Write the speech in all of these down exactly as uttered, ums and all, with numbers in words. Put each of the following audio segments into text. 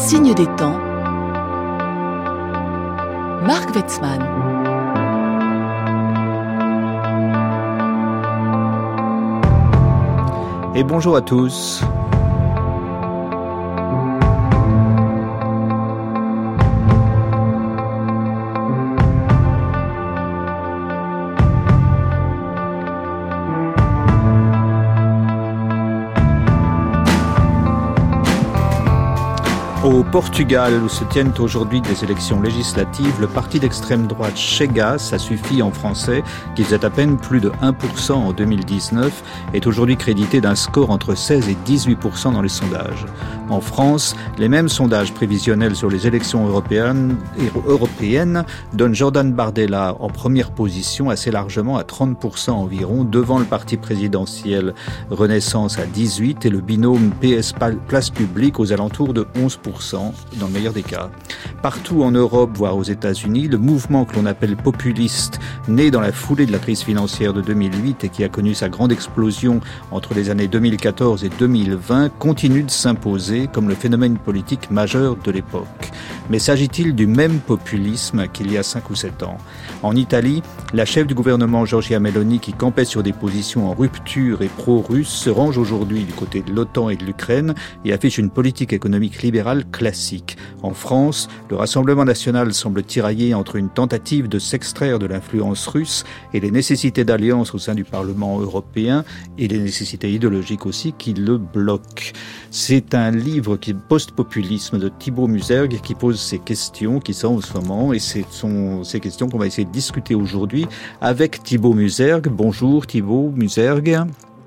signe des temps, Marc Wetzmann. Et bonjour à tous. Au Portugal, où se tiennent aujourd'hui des élections législatives, le parti d'extrême droite Chega, ça suffit en français, qui faisait à peine plus de un pour cent en deux mille dix-neuf, est aujourd'hui crédité d'un score entre seize et dix-huit pour cent dans les sondages. En France, les mêmes sondages prévisionnels sur les élections européennes, européennes donnent Jordan Bardella en première position assez largement à trente pour cent environ, devant le parti présidentiel Renaissance à dix-huit et le binôme P S Place Publique aux alentours de onze pour cent dans le meilleur des cas. Partout en Europe, voire aux États-Unis, le mouvement que l'on appelle populiste, né dans la foulée de la crise financière de deux mille huit et qui a connu sa grande explosion entre les années deux mille quatorze et deux mille vingt, continue de s'imposer comme le phénomène politique majeur de l'époque. Mais s'agit-il du même populisme qu'il y a cinq ou sept ans ? En Italie, la chef du gouvernement Giorgia Meloni, qui campait sur des positions en rupture et pro-russe, se range aujourd'hui du côté de l'OTAN et de l'Ukraine et affiche une politique économique libérale classique. En France, le Rassemblement national semble tirailler entre une tentative de s'extraire de l'influence russe et les nécessités d'alliance au sein du Parlement européen et les nécessités idéologiques aussi qui le bloquent. C'est un livre qui est Post-populisme de Thibaut Musergue qui pose ces questions qui sont en ce moment et ce sont ces questions qu'on va essayer de discuter aujourd'hui avec Thibaut Musergue. Bonjour Thibaut Musergue.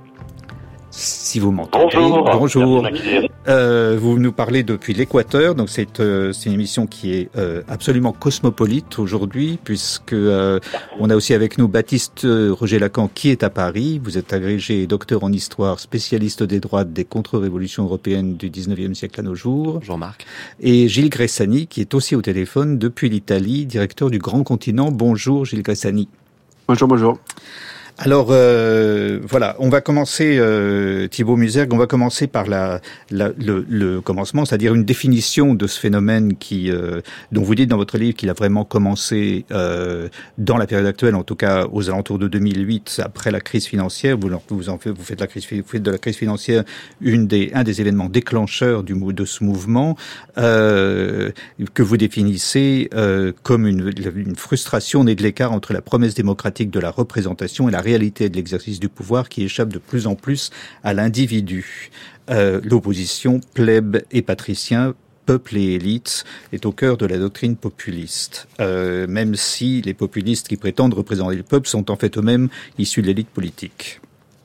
Si vous m'entendez. Bonjour. Bonjour. Euh, vous nous parlez depuis l'Équateur, donc c'est, euh, c'est une émission qui est euh, absolument cosmopolite aujourd'hui, puisque euh, on a aussi avec nous Baptiste Roger Lacan qui est à Paris. Vous êtes agrégé et docteur en histoire, spécialiste des droites des contre-révolutions européennes du dix-neuvième siècle à nos jours. Bonjour Marc. Et Gilles Gressani qui est aussi au téléphone depuis l'Italie, directeur du Grand Continent. Bonjour Gilles Gressani. Bonjour, bonjour. Alors euh, voilà, on va commencer, euh, Thibaut Musergue, on va commencer par la, la, le, le commencement, c'est-à-dire une définition de ce phénomène qui, euh, dont vous dites dans votre livre qu'il a vraiment commencé euh, dans la période actuelle, en tout cas aux alentours de deux mille huit, après la crise financière. Vous, vous en faites, vous faites, la crise, vous faites de la crise financière une des, un des événements déclencheurs du, de ce mouvement euh, que vous définissez euh, comme une, une frustration née de l'écart entre la promesse démocratique de la représentation et la réalité de l'exercice du pouvoir qui échappe de plus en plus à l'individu. Euh, l'opposition plèbe et patricien, peuple et élite, est au cœur de la doctrine populiste. Euh, même si les populistes qui prétendent représenter le peuple sont en fait eux-mêmes issus de l'élite politique.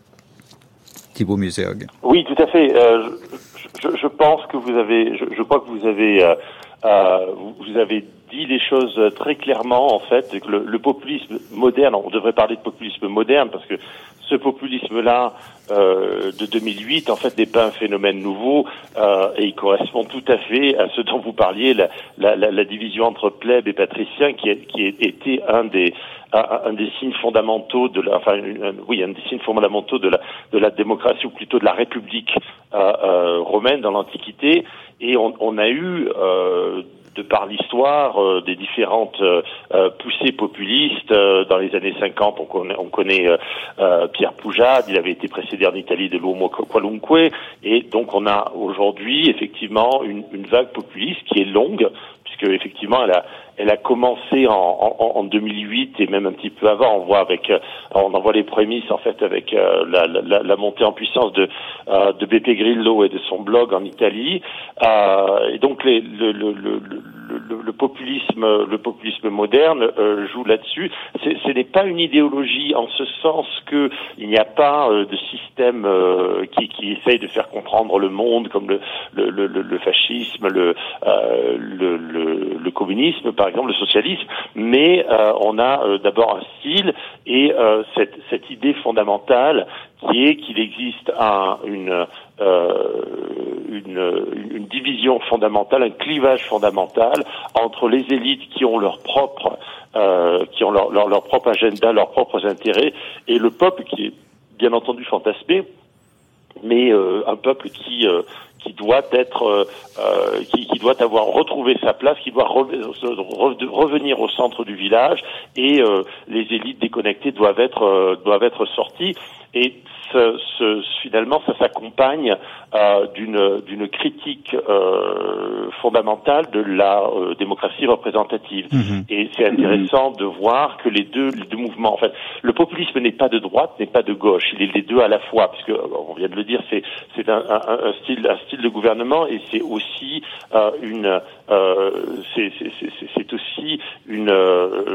Thibaut Musergue. Oui, tout à fait. Euh, je, je, je pense que vous avez, je, je crois que vous avez, euh, euh, vous avez dit les choses très clairement, en fait, que le, le populisme moderne, on devrait parler de populisme moderne, parce que ce populisme-là euh, de deux mille huit, en fait, n'est pas un phénomène nouveau, euh, et il correspond tout à fait à ce dont vous parliez, la, la, la, la division entre plèbe et patricien, qui, est, qui était un des un, un des signes fondamentaux de la, enfin, un, oui, un des signes fondamentaux de la de la démocratie, ou plutôt de la République euh, euh, romaine dans l'Antiquité, et on, on a eu euh, de par l'histoire euh, des différentes euh, poussées populistes euh, dans les années cinquante, on connaît, on connaît euh, euh, Pierre Poujade, il avait été précédé en Italie de l'Uomo Qualunque, et donc on a aujourd'hui effectivement une, une vague populiste qui est longue, puisque effectivement elle a elle a commencé en, en, en deux mille huit et même un petit peu avant. On voit avec, on en voit les prémices en fait avec euh, la, la, la montée en puissance de euh, de Beppe Grillo et de son blog en Italie. Euh, et donc les, le, le, le, le, le populisme, le populisme moderne euh, joue là-dessus. C'est, ce n'est pas une idéologie en ce sens que il n'y a pas euh, de système euh, qui, qui essaye de faire comprendre le monde comme le le, le, le fascisme, le, euh, le, le, le communisme par exemple, le socialisme, mais euh, on a euh, d'abord un style et euh, cette, cette idée fondamentale qui est qu'il existe un, une, euh, une, une division fondamentale, un clivage fondamental entre les élites qui ont leur propre, euh, qui ont leur, leur, leur propre agenda, leurs propres intérêts, et le peuple qui est bien entendu fantasmé, mais euh, un peuple qui euh, qui doit être, euh, qui, qui doit avoir retrouvé sa place, qui doit re, re, revenir au centre du village, et euh, les élites déconnectées doivent être, euh, doivent être sorties. Et ce, ce, finalement, ça s'accompagne euh, d'une, d'une critique euh, fondamentale de la euh, démocratie représentative. Mmh. Et c'est intéressant de voir que les deux, les deux mouvements, en fait, le populisme n'est pas de droite, n'est pas de gauche, il est les deux à la fois, puisque on vient de le dire, c'est, c'est un, un, un style, un style de gouvernement, et c'est aussi euh, une, euh, c'est, c'est, c'est, c'est aussi une, euh,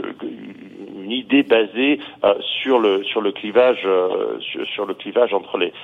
une idée basée euh, sur le, sur le clivage, euh, sur, sur le clivage entre les,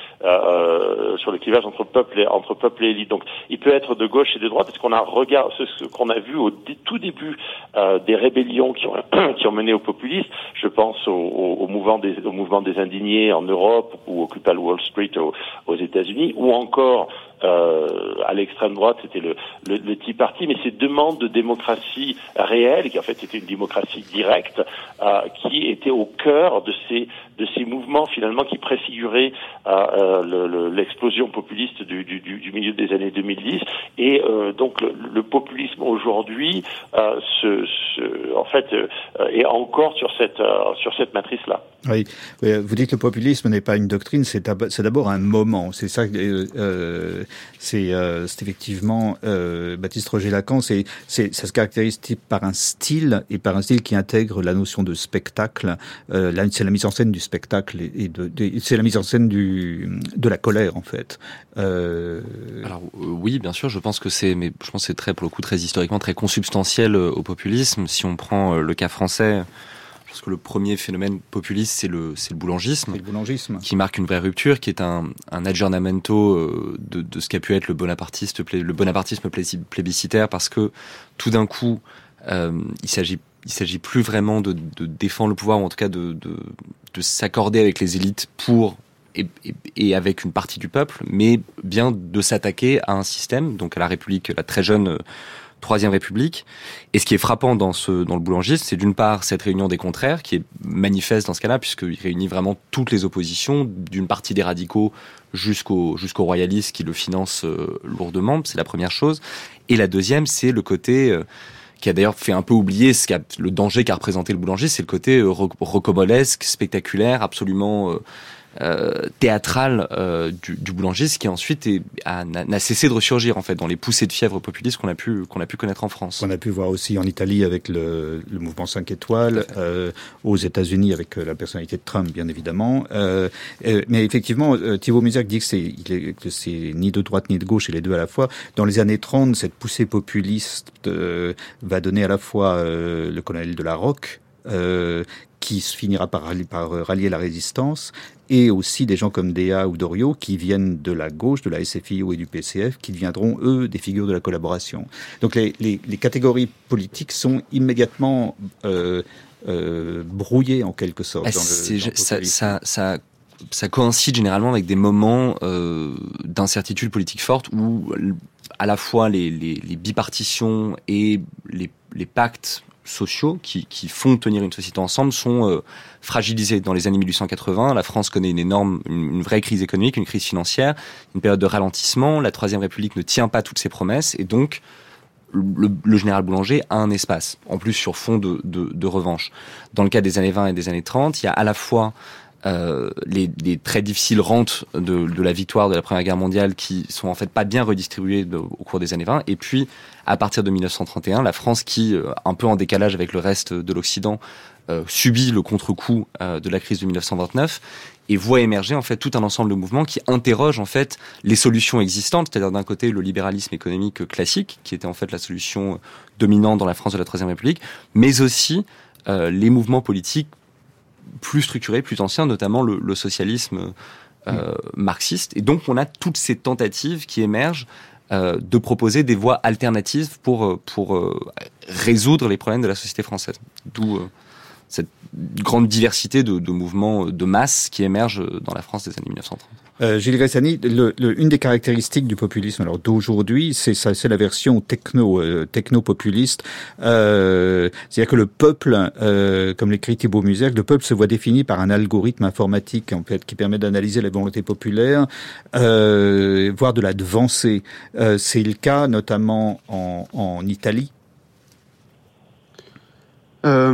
euh, sur le clivage entre peuple et entre peuple et élite. Donc, il peut être de gauche et de droite, parce qu'on a regard, ce, ce qu'on a vu au dé, tout début euh, des rébellions qui ont, qui ont mené au populisme. Je pense au, au, au mouvement des, au mouvement des indignés en Europe, ou Occupy Wall Street aux, aux États-Unis, ou encore Euh, à l'extrême droite, c'était le, le, le Tea Party, mais ces demandes de démocratie réelle, qui en fait était une démocratie directe, euh, qui était au cœur de ces de ces mouvements finalement qui préfiguraient euh, euh, le, le, l'explosion populiste du, du, du milieu des années deux mille dix. Et euh, donc le, le populisme aujourd'hui, euh, se, se, en fait, euh, est encore sur cette euh, sur cette matrice-là. Oui, vous dites que le populisme n'est pas une doctrine, c'est, c'est d'abord un moment. C'est ça, euh, c'est, euh, c'est effectivement euh, Baptiste Roger Lacan. C'est, c'est, ça se caractérise par un style et par un style qui intègre la notion de spectacle. Euh, là, c'est la mise en scène du spectacle et de, de c'est la mise en scène du de la colère en fait. Euh... Alors euh, oui, bien sûr, je pense que c'est, mais je pense que c'est très pour le coup très historiquement très consubstantiel au populisme. Si on prend le cas français. Parce que le premier phénomène populiste, c'est le, c'est le boulangisme, c'est le boulangisme, qui marque une vraie rupture, qui est un, un aggiornamento de, de ce qu'a pu être le bonapartiste, le bonapartisme plébiscitaire, parce que tout d'un coup, euh, il s'agit, il s'agit plus vraiment de, de défendre le pouvoir, ou en tout cas de, de, de s'accorder avec les élites pour et, et, et avec une partie du peuple, mais bien de s'attaquer à un système, donc à la République, la très jeune Troisième République. Et ce qui est frappant dans ce dans le boulangisme, c'est d'une part cette réunion des contraires qui est manifeste dans ce cas-là, puisqu'il réunit vraiment toutes les oppositions, d'une partie des radicaux jusqu'aux jusqu'aux royalistes qui le financent euh, lourdement. C'est la première chose. Et la deuxième, c'est le côté euh, qui a d'ailleurs fait un peu oublier ce qu'a, le danger qu'a représenté le boulanger, c'est le côté euh, rocambolesque, spectaculaire, absolument euh, Euh, théâtrale euh, du, du boulangiste, qui ensuite est, a, n'a, n'a cessé de ressurgir en fait dans les poussées de fièvre populistes qu'on a pu qu'on a pu connaître en France. On a pu voir aussi en Italie avec le, le mouvement cinq étoiles, euh, aux États-Unis avec la personnalité de Trump bien évidemment. Euh, euh, mais effectivement, euh, Thibaut Musac dit que c'est, il est, que c'est ni de droite ni de gauche et les deux à la fois. Dans les années trente, cette poussée populiste euh, va donner à la fois euh, le colonel de la Roque, euh, qui finira par rallier, par rallier la résistance, et aussi des gens comme Déa ou Doriot qui viennent de la gauche, de la S F I O et du P C F, qui deviendront, eux, des figures de la collaboration. Donc les, les, les catégories politiques sont immédiatement euh, euh, brouillées, en quelque sorte. Ah, dans c'est, le, dans ça, ça, ça, ça coïncide généralement avec des moments euh, d'incertitude politique forte où, à la fois, les, les, les bipartitions et les, les pactes sociaux qui, qui font tenir une société ensemble sont euh, fragilisés. Dans les années dix-huit cent quatre-vingts, la France connaît une énorme, une, une vraie crise économique, une crise financière, une période de ralentissement. La Troisième République ne tient pas toutes ses promesses et donc le, le général Boulanger a un espace, en plus sur fond de, de, de revanche. Dans le cas des années vingt et des années trente, il y a à la fois Euh, les, les très difficiles rentes de, de la victoire de la Première Guerre mondiale qui sont en fait pas bien redistribuées de, au cours des années vingt, et puis à partir de dix-neuf cent trente et un, la France qui, euh, un peu en décalage avec le reste de l'Occident, euh, subit le contre-coup euh, de la crise de dix-neuf cent vingt-neuf et voit émerger en fait tout un ensemble de mouvements qui interrogent en fait les solutions existantes, c'est-à-dire d'un côté le libéralisme économique classique qui était en fait la solution dominante dans la France de la Troisième République, mais aussi euh, les mouvements politiques plus structuré, plus ancien, notamment le, le socialisme euh, mmh. marxiste. Et donc, on a toutes ces tentatives qui émergent euh, de proposer des voies alternatives pour, pour euh, résoudre les problèmes de la société française. D'où euh, cette grande diversité de, de mouvements de masse qui émergent dans la France des années dix-neuf cent trente. Euh, Gilles Gressani, le, le, une des caractéristiques du populisme alors d'aujourd'hui, c'est ça, c'est la version techno, euh, techno-populiste. Euh, c'est-à-dire que le peuple, euh, comme l'écrit Thibaut Muser, le peuple se voit défini par un algorithme informatique en fait qui permet d'analyser la volonté populaire, euh, voire de la devancer. Euh, c'est le cas notamment en, en Italie. Euh,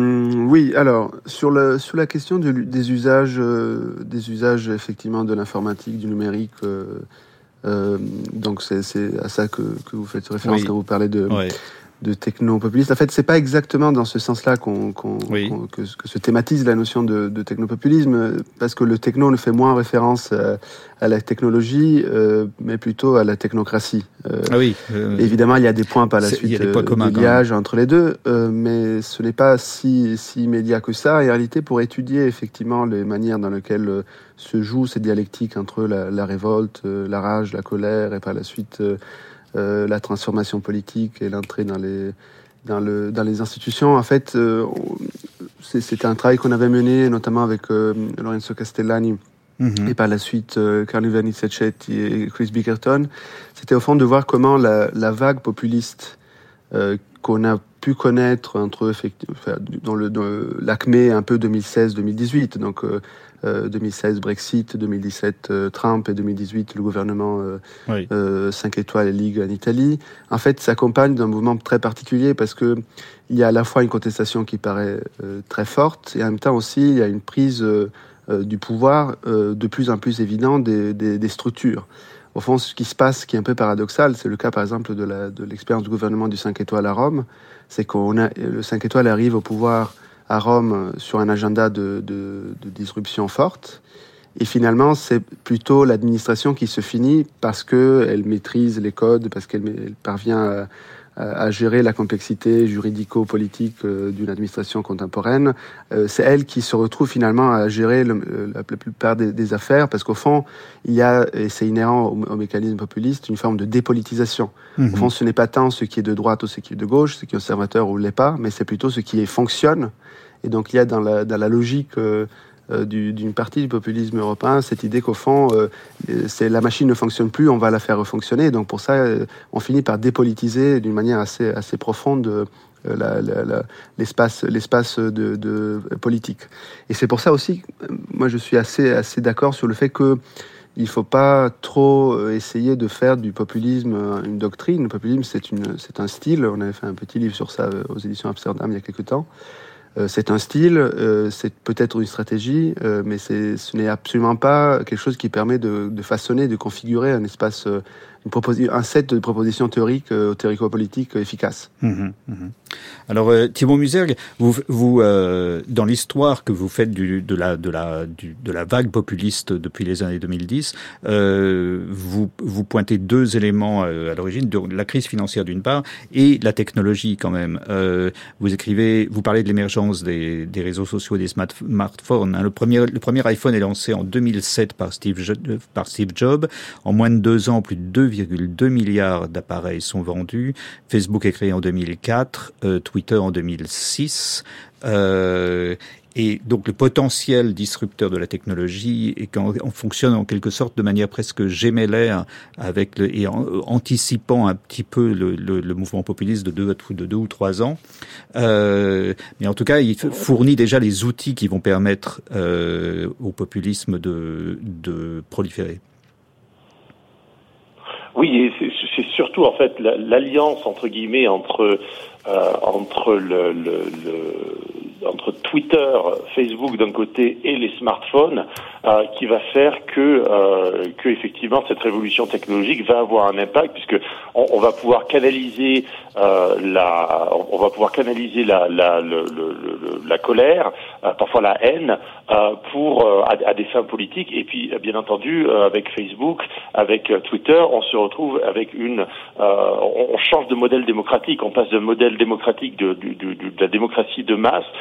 oui, alors sur le sur la question de, des usages euh, des usages effectivement de l'informatique, du numérique, euh, euh, donc c'est c'est à ça que que vous faites référence oui. quand vous parlez de ouais. de techno-populiste. En fait, c'est pas exactement dans ce sens-là qu'on, qu'on, oui. qu'on que, que se thématise la notion de, de technopopulisme, parce que le techno ne fait moins référence à, à la technologie, euh, mais plutôt à la technocratie. Euh, ah oui. Euh, évidemment, il y a des points par la suite de euh, liage entre les deux, euh, mais ce n'est pas si, si immédiat que ça. En réalité, pour étudier effectivement les manières dans lesquelles euh, se jouent ces dialectiques entre la, la révolte, euh, la rage, la colère, et par la suite euh, Euh, la transformation politique et l'entrée dans les dans le dans les institutions. En fait, euh, c'est, c'était un travail qu'on avait mené notamment avec euh, Lorenzo Castellani mm-hmm. et par la suite euh, Carlo Vernicetti et Chris Bickerton. C'était au fond de voir comment la, la vague populiste euh, qu'on a pu connaître entre enfin, dans le dans l'acmé un peu deux mille seize deux mille dix-huit, donc euh, Euh, deux mille seize Brexit, deux mille dix-sept euh, Trump et deux mille dix-huit le gouvernement euh, oui. euh, cinq étoiles et Ligue en Italie, en fait s'accompagne d'un mouvement très particulier parce que il y a à la fois une contestation qui paraît euh, très forte et en même temps aussi il y a une prise euh, euh, du pouvoir euh, de plus en plus évident des, des, des structures. Au fond, ce qui se passe, qui est un peu paradoxal, c'est le cas par exemple de, la, de l'expérience du gouvernement du cinq étoiles à Rome, c'est qu'on a le cinq étoiles arrive au pouvoir à Rome sur un agenda de, de, de disruption forte. Et finalement, c'est plutôt l'administration qui se finit parce qu'elle maîtrise les codes, parce qu'elle elle parvient à, à gérer la complexité juridico-politique d'une administration contemporaine. C'est elle qui se retrouve finalement à gérer le, la, la plupart des, des affaires, parce qu'au fond, il y a, et c'est inhérent au, au mécanisme populiste, une forme de dépolitisation. Mmh. Au fond, ce n'est pas tant ce qui est de droite ou ce qui est de gauche, ce qui est conservateur ou l'est pas, mais c'est plutôt ce qui est, fonctionne. Et donc, il y a dans la, dans la logique euh, euh, du, d'une partie du populisme européen cette idée qu'au fond, euh, c'est, la machine ne fonctionne plus, on va la faire refonctionner. Donc, pour ça, euh, on finit par dépolitiser d'une manière assez, assez profonde euh, la, la, la, l'espace, l'espace de, de politique. Et c'est pour ça aussi, moi, je suis assez, assez d'accord sur le fait que il ne faut pas trop essayer de faire du populisme une doctrine. Le populisme, c'est, une, c'est un style. On avait fait un petit livre sur ça aux éditions Amsterdam il y a quelques temps. Euh, c'est un style, euh, c'est peut-être une stratégie, euh, mais c'est, ce n'est absolument pas quelque chose qui permet de, de façonner, de configurer un espace, euh, une proposi- un set de propositions théoriques, euh, théorico-politiques efficaces. Mmh, mmh. Alors, euh, Thibaut Muser, vous, vous euh, dans l'histoire que vous faites du, de la de la du, de la vague populiste depuis les années deux mille dix, euh, vous vous pointez deux éléments euh, à l'origine, de la crise financière d'une part et la technologie quand même. Euh, vous écrivez, vous parlez de l'émergence des, des réseaux sociaux et des smartphones. Hein. Le premier le premier iPhone est lancé en deux mille sept par Steve par Steve Jobs. En moins de deux ans, plus de deux virgule deux milliards d'appareils sont vendus. Facebook est créé en deux mille quatre. Euh, Twitter en deux mille six, euh, et donc le potentiel disrupteur de la technologie et quand on fonctionne en quelque sorte de manière presque gémellaire avec le, et en, anticipant un petit peu le, le, le mouvement populiste de deux, de deux ou trois ans, euh, mais en tout cas il fournit déjà les outils qui vont permettre euh, au populisme de, de proliférer. Oui, et c'est, c'est surtout en fait l'alliance entre guillemets entre euh, entre le, le, le entre Twitter, Facebook d'un côté et les smartphones euh, qui va faire que euh, que effectivement cette révolution technologique va avoir un impact puisque on, on va pouvoir canaliser euh, la on va pouvoir canaliser la la le, le, le, la colère, euh, parfois la haine euh, pour euh, à, à des fins politiques et puis bien entendu euh, avec Facebook, avec euh, Twitter, on se retrouve avec une euh, on, on change de modèle démocratique, on passe d'un modèle démocratique de, de, de, de la démocratie de masse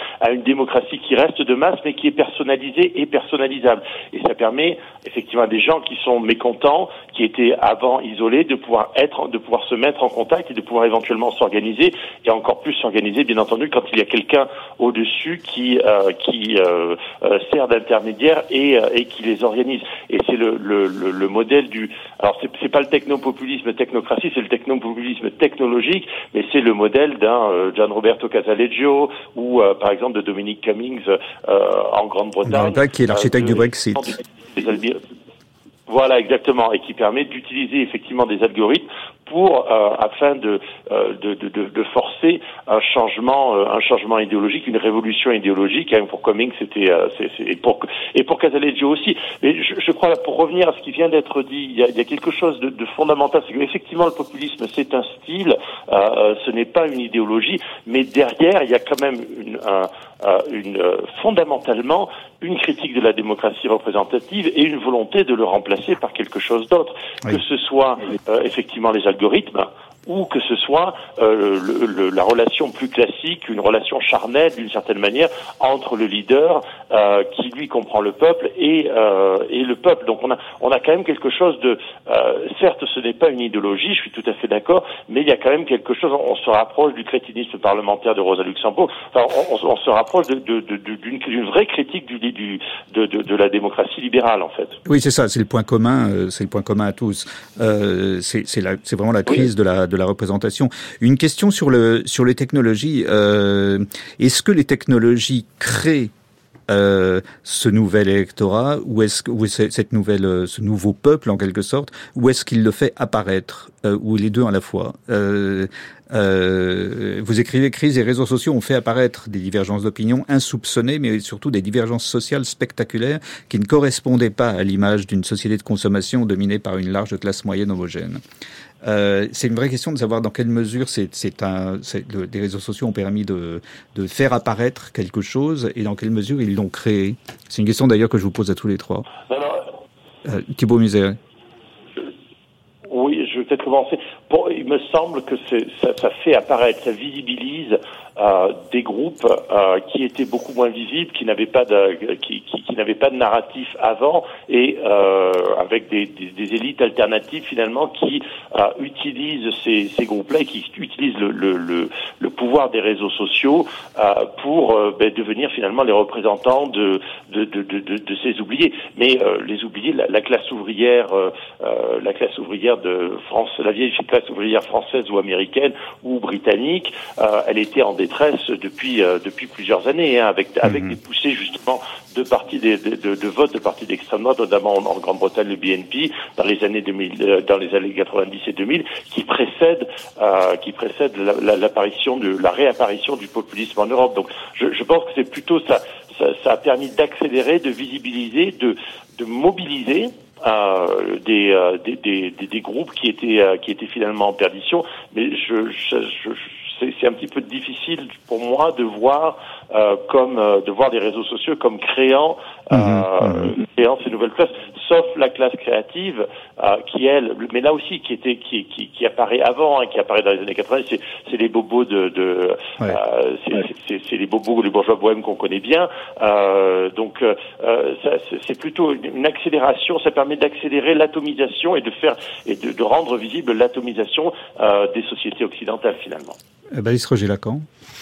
à une démocratie qui reste de masse, mais qui est personnalisée et personnalisable. Et ça permet effectivement à des gens qui sont mécontents, qui étaient avant isolés, de pouvoir être, de pouvoir se mettre en contact et de pouvoir éventuellement s'organiser, et encore plus s'organiser, bien entendu, quand il y a quelqu'un au-dessus qui euh, qui euh, euh, sert d'intermédiaire et euh, et qui les organise. Et c'est le le le, le modèle du. Alors c'est c'est pas le technopopulisme technocratie, c'est le technopopulisme technologique, mais c'est le modèle d'un euh, Gianroberto Casaleggio ou euh, par exemple de Dominic Cummings euh, en Grande-Bretagne, qui est l'architecte euh, du Brexit. Des, Voilà, exactement, et qui permet d'utiliser effectivement des algorithmes pour euh, afin de, euh, de, de de forcer un changement euh, un changement idéologique, une révolution idéologique. Hein, pour Cummings, c'était euh, c'est, c'est, et pour et pour Casaleggio aussi. Mais je, je crois, pour revenir à ce qui vient d'être dit, il y a, il y a quelque chose de, de fondamental, c'est que effectivement le populisme c'est un style, euh, ce n'est pas une idéologie, mais derrière il y a quand même une, un, une euh, fondamentalement une critique de la démocratie représentative et une volonté de le remplacer par quelque chose d'autre, oui. Que ce soit euh, effectivement les algorithmes, ou que ce soit euh, le, le, la relation plus classique, une relation charnelle d'une certaine manière entre le leader euh, qui lui comprend le peuple et euh, et le peuple. Donc on a on a quand même quelque chose de euh, certes ce n'est pas une idéologie, je suis tout à fait d'accord, mais il y a quand même quelque chose. On, on se rapproche du crétinisme parlementaire de Rosa Luxembourg. Enfin, on, on, on se rapproche de, de, de, de, d'une, d'une vraie critique du, du de, de, de la démocratie libérale en fait. Oui, c'est ça, c'est le point commun, euh, c'est le point commun à tous. Euh, c'est c'est la c'est vraiment la crise oui. de la de la représentation. Une question sur le sur les technologies. Euh, est-ce que les technologies créent euh, ce nouvel électorat, ou est-ce que ou cette nouvelle ce nouveau peuple en quelque sorte, ou est-ce qu'il le fait apparaître, euh, ou les deux à la fois? Euh, Euh, vous écrivez, crise et réseaux sociaux ont fait apparaître des divergences d'opinion insoupçonnées, mais surtout des divergences sociales spectaculaires qui ne correspondaient pas à l'image d'une société de consommation dominée par une large classe moyenne homogène. Euh, c'est une vraie question de savoir dans quelle mesure c'est, c'est un, c'est, le, les réseaux sociaux ont permis de, de faire apparaître quelque chose et dans quelle mesure ils l'ont créé. C'est une question d'ailleurs que je vous pose à tous les trois. Alors, euh, Thibault Museret. Oui, je vais peut-être commencer. Bon, il me semble que c'est, ça, ça fait apparaître, ça visibilise euh, des groupes euh, qui étaient beaucoup moins visibles, qui n'avaient pas de, qui, qui, qui n'avaient pas de narratif avant, et euh, avec des, des, des élites alternatives finalement qui euh, utilisent ces, ces groupes-là et qui utilisent le, le, le, le pouvoir des réseaux sociaux euh, pour euh, ben, devenir finalement les représentants de de de de, de, de ces oubliés. Mais euh, les oubliés, la, la classe ouvrière, euh, euh, la classe ouvrière de France, la vieille classe ouvrière française ou américaine ou britannique, euh, elle était en détresse depuis euh, depuis plusieurs années, hein, avec avec mmh. des poussées justement de partis de, de, de vote de partis d'extrême droite, notamment en, en Grande-Bretagne le B N P dans les années deux mille, euh, dans les années quatre-vingt-dix et deux mille, qui précèdent euh, qui précèdent la, la, l'apparition de la réapparition du populisme en Europe. Donc je, je pense que c'est plutôt ça, ça ça a permis d'accélérer, de visibiliser, de de mobiliser Euh, des, euh, des, des, des, des groupes qui étaient, euh, qui étaient finalement en perdition. Mais je, je, je, c'est, c'est un petit peu difficile pour moi de voir, euh, comme, euh, de voir les réseaux sociaux comme créant, euh, mmh. créant ces nouvelles classes, sauf la classe créative, euh, qui elle, mais là aussi, qui était, qui, qui, qui apparaît avant, hein, qui apparaît dans les années quatre-vingts, c'est, c'est les bobos de, de, ouais. euh, c'est, ouais. c'est, c'est, c'est les bobos, les bourgeois bohèmes qu'on connaît bien. Euh, donc, euh, ça, c'est, c'est plutôt une accélération. Ça permet d'accélérer l'atomisation et de faire et de, de rendre visible l'atomisation euh, des sociétés occidentales finalement. Eh ben, Roger Lacan.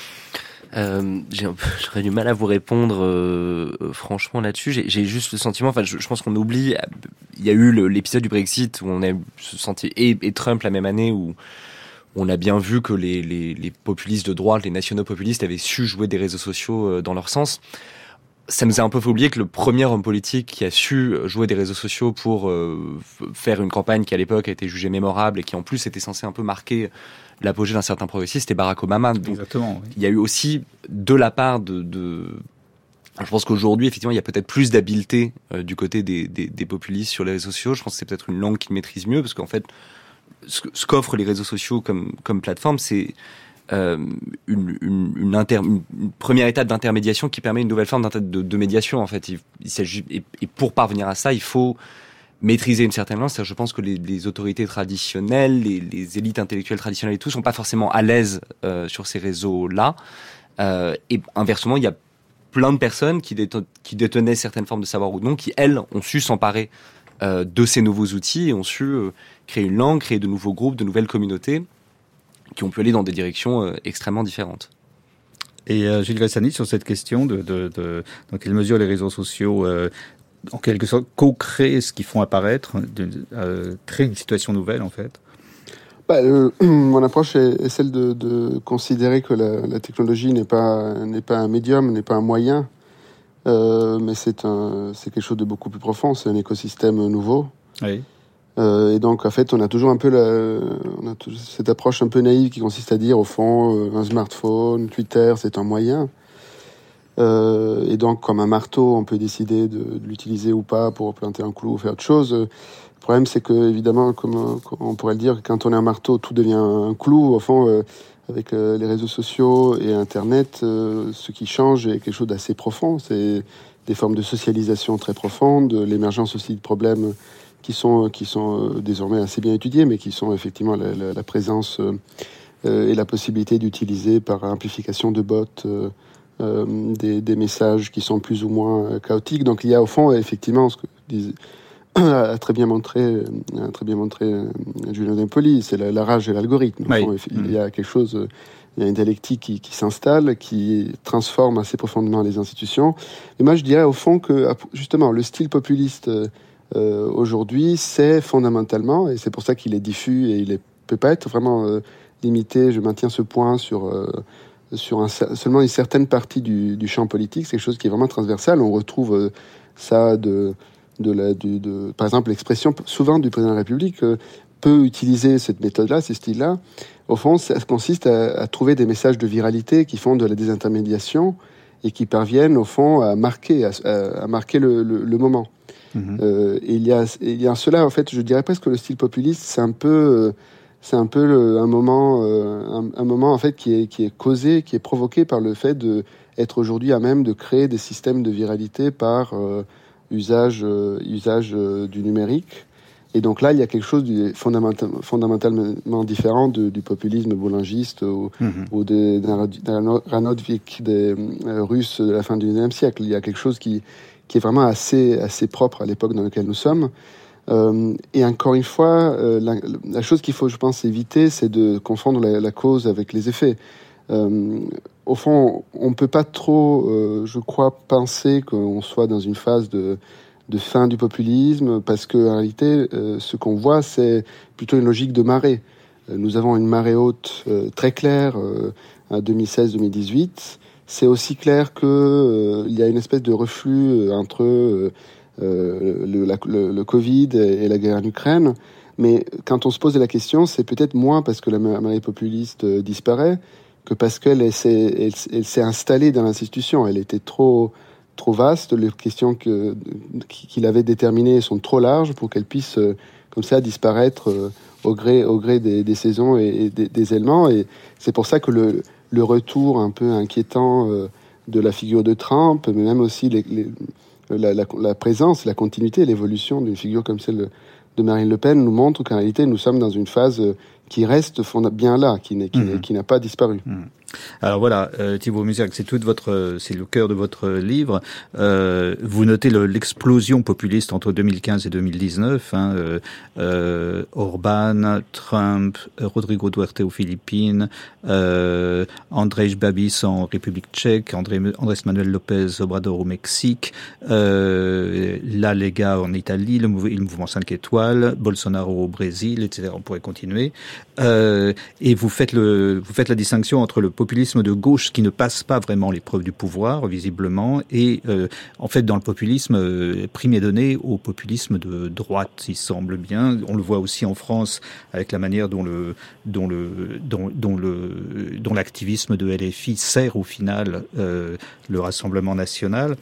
Euh, j'ai un peu, j'aurais du mal à vous répondre euh, euh, franchement là-dessus. J'ai, j'ai juste le sentiment, enfin, je, je pense qu'on oublie. Il y a eu le, l'épisode du Brexit où on a se senti et, et Trump la même année où on a bien vu que les, les, les populistes de droite, les nationaux-populistes avaient su jouer des réseaux sociaux euh, dans leur sens. Ça nous a un peu fait oublier que le premier homme politique qui a su jouer des réseaux sociaux pour euh, faire une campagne qui à l'époque a été jugée mémorable et qui en plus était censée un peu marquer l'apogée d'un certain progressiste, c'était Barack Obama. Donc, exactement, oui. Il y a eu aussi de la part de, de... je pense qu'aujourd'hui effectivement il y a peut-être plus d'habileté euh, du côté des, des, des populistes sur les réseaux sociaux. Je pense que c'est peut-être une langue qu'ils maîtrisent mieux parce qu'en fait ce, ce qu'offrent les réseaux sociaux comme, comme plateforme, c'est Euh, une, une, une, inter, une, une première étape d'intermédiation qui permet une nouvelle forme de, de médiation en fait. Il, il s'agit, et, et pour parvenir à ça, il faut maîtriser une certaine langue. C'est-à-dire, je pense que les, les autorités traditionnelles, les, les élites intellectuelles traditionnelles et tout, sont pas forcément à l'aise euh, sur ces réseaux-là. Euh, et inversement, il y a plein de personnes qui, déten- qui détenaient certaines formes de savoir ou non, qui, elles, ont su s'emparer euh, de ces nouveaux outils et ont su euh, créer une langue, créer de nouveaux groupes, de nouvelles communautés, qui ont pu aller dans des directions euh, extrêmement différentes. Et euh, Gilles Gressani, sur cette question de, de, de dans quelle mesure les réseaux sociaux, euh, en quelque sorte, co-créent ce qu'ils font apparaître, de, euh, créent une situation nouvelle, en fait. Bah, euh, mon approche est, est celle de, de considérer que la, la technologie n'est pas n'est pas un médium, n'est pas un moyen, euh, mais c'est un c'est quelque chose de beaucoup plus profond. C'est un écosystème nouveau. Oui. Euh, et donc, en fait, on a toujours un peu la, on a toujours cette approche un peu naïve qui consiste à dire, au fond, euh, un smartphone, Twitter, c'est un moyen. Euh, et donc, comme un marteau, on peut décider de, de l'utiliser ou pas pour planter un clou ou faire autre chose. Le problème, c'est que, évidemment, comme, comme on pourrait le dire, quand on est un marteau, tout devient un clou. Au fond, euh, avec euh, les réseaux sociaux et Internet, euh, ce qui change est quelque chose d'assez profond. C'est des formes de socialisation très profondes, l'émergence aussi de problèmes qui sont, qui sont désormais assez bien étudiés, mais qui sont effectivement la, la, la présence euh, et la possibilité d'utiliser par amplification de bots euh, euh, des, des messages qui sont plus ou moins chaotiques. Donc il y a au fond, effectivement, ce que dis, a très bien montré, a très bien montré Julien Dempoli, c'est la, la rage et l'algorithme. Oui. Fond, il y a quelque chose, il y a une dialectique qui, qui s'installe, qui transforme assez profondément les institutions. Et moi, je dirais au fond que, justement, le style populiste Euh, aujourd'hui, c'est fondamentalement, et c'est pour ça qu'il est diffus et il ne peut pas être vraiment euh, limité, je maintiens ce point sur, euh, sur un, seulement une certaine partie du, du champ politique, c'est quelque chose qui est vraiment transversal. On retrouve euh, ça de, de, la, du, de, par exemple, l'expression souvent du président de la République euh, peut utiliser cette méthode-là, ces styles-là. Au fond, ça consiste à, à trouver des messages de viralité qui font de la désintermédiation et qui parviennent, au fond, à marquer, à, à marquer le, le, le moment. Mmh. Euh, et il y a, il y a cela, en fait, je dirais presque que le style populiste, c'est un peu, c'est un peu le, un moment, euh, un, un moment en fait qui est, qui est causé, qui est provoqué par le fait de être aujourd'hui à même de créer des systèmes de viralité par euh, usage, euh, usage euh, du numérique. Et donc là, il y a quelque chose de fondamental, fondamentalement différent de, du populisme boulangiste ou, mmh. ou de, d'un Ranovich des euh, Russes de la fin du dix-neuvième siècle. Il y a quelque chose qui qui est vraiment assez, assez propre à l'époque dans laquelle nous sommes. Euh, et encore une fois, euh, la, la chose qu'il faut, je pense, éviter, c'est de confondre la, la cause avec les effets. Euh, au fond, on ne peut pas trop, euh, je crois, penser qu'on soit dans une phase de, de fin du populisme, parce qu'en réalité, euh, ce qu'on voit, c'est plutôt une logique de marée. Euh, nous avons une marée haute euh, très claire euh, en deux mille seize deux mille dix-huit. C'est aussi clair qu'il euh, y a une espèce de reflux euh, entre euh, le, la, le, le Covid et, et la guerre en Ukraine. Mais quand on se pose la question, c'est peut-être moins parce que la marée populiste euh, disparaît que parce qu'elle s'est, elle, elle s'est installée dans l'institution. Elle était trop, trop vaste. Les questions que, qu'il avait déterminées sont trop larges pour qu'elles puissent, euh, comme ça, disparaître euh, au gré, au gré des, des saisons et, et des, des éléments. Et c'est pour ça que le le retour un peu inquiétant euh, de la figure de Trump, mais même aussi les, les, la, la, la présence, la continuité, l'évolution d'une figure comme celle de Marine Le Pen nous montre qu'en réalité, nous sommes dans une phase qui reste bien là, qui, n'est, qui, mmh. qui n'a pas disparu. Mmh. Alors voilà, euh, Thibaut Muziac, c'est tout votre, c'est le cœur de votre livre. Euh, vous notez le, l'explosion populiste entre deux mille quinze et deux mille dix-neuf. Hein, euh, euh, Orban, Trump, Rodrigo Duterte aux Philippines, euh, Andrzej Babis en République tchèque, André, Andrés Manuel López Obrador au Mexique, euh, La Lega en Italie, le, mouv- le mouvement cinq étoiles, Bolsonaro au Brésil, et cetera. On pourrait continuer. Euh, et vous faites le, vous faites la distinction entre le populisme de gauche qui ne passe pas vraiment l'épreuve du pouvoir, visiblement, et euh, en fait dans le populisme, euh, prime est donné au populisme de droite, il semble bien. On le voit aussi en France avec la manière dont le, dont le, dont, dont le, dont l'activisme de L F I sert au final euh, le Rassemblement national.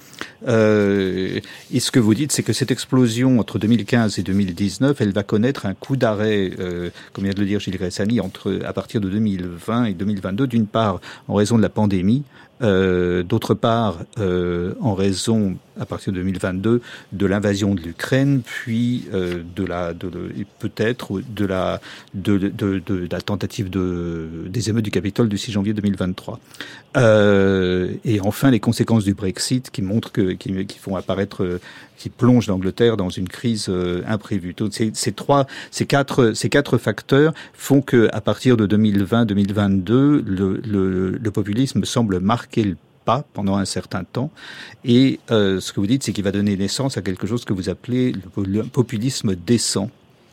Euh, et ce que vous dites, c'est que cette explosion entre deux mille quinze et deux mille dix-neuf, elle va connaître un coup d'arrêt, euh, comme vient de le dire Gilles Gressani, entre à partir de deux mille vingt et deux mille vingt-deux, d'une part en raison de la pandémie, Euh, d'autre part, euh, en raison, à partir de deux mille vingt-deux, de l'invasion de l'Ukraine, puis euh, de la, de, de, peut-être de la, de, de, de, de la tentative de, des émeutes du Capitole du six janvier deux mille vingt-trois. Euh, et enfin, les conséquences du Brexit qui montrent que, qui, qui font apparaître, qui plongent l'Angleterre dans une crise euh, imprévue. Donc, ces, ces trois, ces quatre, ces quatre facteurs font que, à partir de deux mille vingt deux mille vingt-deux, le, le, le populisme semble marquer le pas pendant un certain temps. Et euh, ce que vous dites, c'est qu'il va donner naissance à quelque chose que vous appelez le, le populisme décent.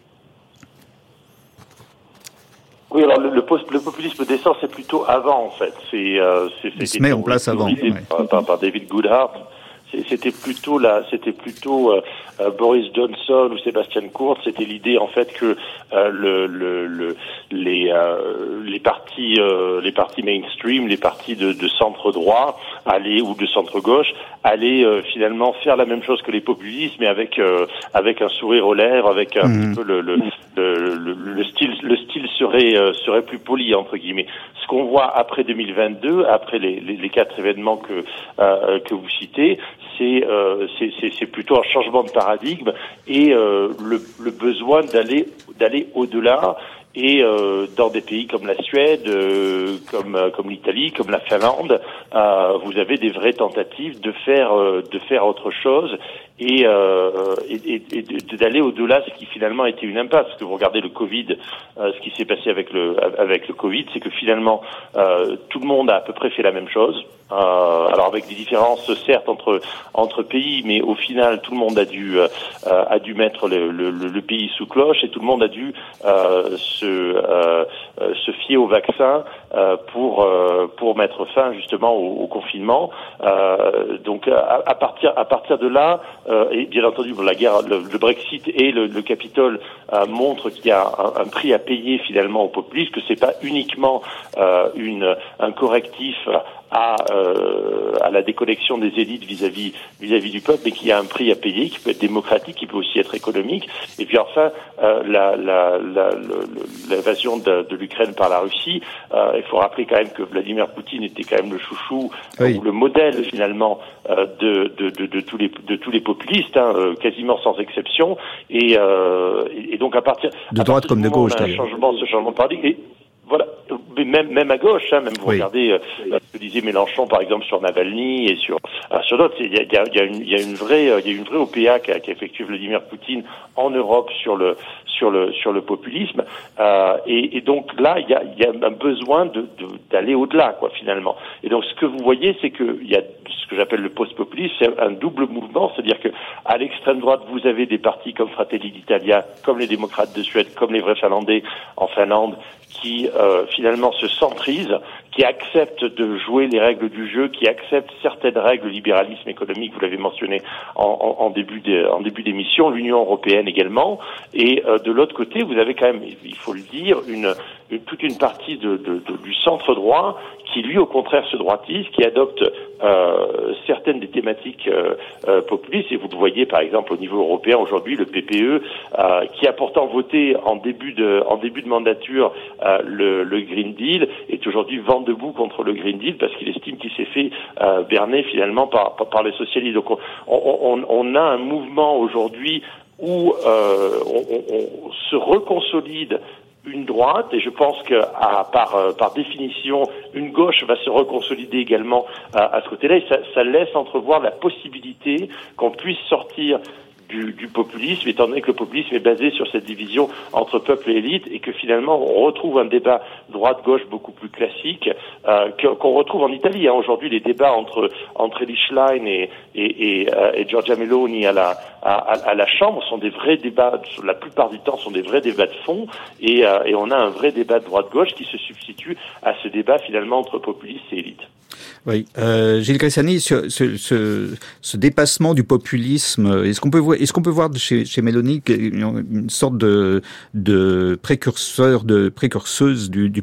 Oui, alors le, le, le populisme décent, c'est plutôt avant, en fait. C'est, euh, c'est, Il se met en place avant. Ouais. Par, par, par David Goodhart. C'était plutôt là, c'était plutôt euh, euh, Boris Johnson ou Sébastien Kurz. C'était l'idée en fait que euh, le, le, le, les, euh, les partis, euh, les partis mainstream, les partis de, de centre droit, allaient ou de centre gauche, allaient euh, finalement faire la même chose que les populistes, mais avec euh, avec un sourire aux lèvres, avec un mmh. petit peu le le, le, le, le style, le style serait euh, serait plus poli entre guillemets. Ce qu'on voit après deux mille vingt-deux, après les, les, les quatre événements que euh, que vous citez, c'est, euh, c'est, c'est, c'est plutôt un changement de paradigme et euh, le, le besoin d'aller d'aller au-delà. Et euh, dans des pays comme la Suède, euh, comme comme l'Italie, comme la Finlande, euh, vous avez des vraies tentatives de faire euh, de faire autre chose et, euh, et, et, et d'aller au-delà, ce qui finalement a été une impasse. Parce que vous regardez le Covid, euh, ce qui s'est passé avec le avec le Covid, c'est que finalement euh, tout le monde a à peu près fait la même chose. Euh, alors avec des différences certes entre entre pays, mais au final tout le monde a dû euh, a dû mettre le, le, le pays sous cloche et tout le monde a dû euh, se euh, se fier au vaccin euh, pour euh, pour mettre fin justement au, au confinement. Euh, donc à, à partir à partir de là euh, et bien entendu la guerre, le, le Brexit et le, le Capitole euh, montrent qu'il y a un, un prix à payer finalement aux populistes, que c'est pas uniquement euh, une un correctif à, euh, à la déconnexion des élites vis-à-vis vis-à-vis du peuple, mais qui a un prix à payer, qui peut être démocratique, qui peut aussi être économique. Et puis enfin, euh, la, la, la, le, l'invasion de, de l'Ukraine par la Russie. Euh, il faut rappeler quand même que Vladimir Poutine était quand même le chouchou oui. ou le modèle finalement euh, de, de, de, de tous les de tous les populistes, hein, euh, quasiment sans exception. Et, euh, et donc à partir de droite comme de gauche, d'ailleurs. Changement, ce changement de paradigme. Et, voilà, mais même même à gauche, hein, même vous oui. regardez euh, ce que disait Mélenchon par exemple sur Navalny et sur euh, sur d'autres, il y a, il y a, il y a une il y a une vraie euh, il y a une vraie O P A qu'a, qu'a effectué Vladimir Poutine en Europe sur le sur le sur le populisme euh, et, et donc là il y a il y a un besoin de, de d'aller au-delà quoi finalement. Et donc ce que vous voyez c'est que il y a ce que j'appelle le post-populisme, c'est un double mouvement, c'est-à-dire que à l'extrême droite vous avez des partis comme Fratelli d'Italia, comme les démocrates de Suède, comme les vrais Finlandais en Finlande, qui euh, finalement se centrisent, qui acceptent de jouer les règles du jeu, qui acceptent certaines règles, le libéralisme économique, vous l'avez mentionné en, en, en début de, en début d'émission, l'Union européenne également, et euh, de l'autre côté, vous avez quand même, il faut le dire, une, une toute une partie de, de, de, du centre droit qui lui au contraire se droitise, qui adopte euh, certaines des thématiques euh, euh, populistes, et vous le voyez par exemple au niveau européen aujourd'hui, le P P E, euh, qui a pourtant voté en début de en début de mandature euh, le, le Green Deal, est aujourd'hui vent debout contre le Green Deal parce qu'il estime qu'il s'est fait euh, berner finalement par, par par les socialistes. Donc on, on, on a un mouvement aujourd'hui où euh, on, on, on se reconsolide une droite, et je pense que à, par par définition, une gauche va se reconsolider également à, à ce côté-là, et ça, ça laisse entrevoir la possibilité qu'on puisse sortir du, du populisme, étant donné que le populisme est basé sur cette division entre peuple et élite, et que finalement on retrouve un débat droite-gauche beaucoup plus classique euh, qu'on retrouve en Italie. Hein. Aujourd'hui, les débats entre entre Elly Schlein et et, et, euh, et Giorgia Meloni à la à, à la Chambre sont des vrais débats. La plupart du temps, sont des vrais débats de fond, et, euh, et on a un vrai débat de droite-gauche qui se substitue à ce débat finalement entre populistes et élite. Oui, euh, Gilles Cressani, ce, ce, ce, ce dépassement du populisme, est-ce qu'on peut voir, est-ce qu'on peut voir chez, chez Meloni une, une sorte de, de précurseur, de précurseuse du, du,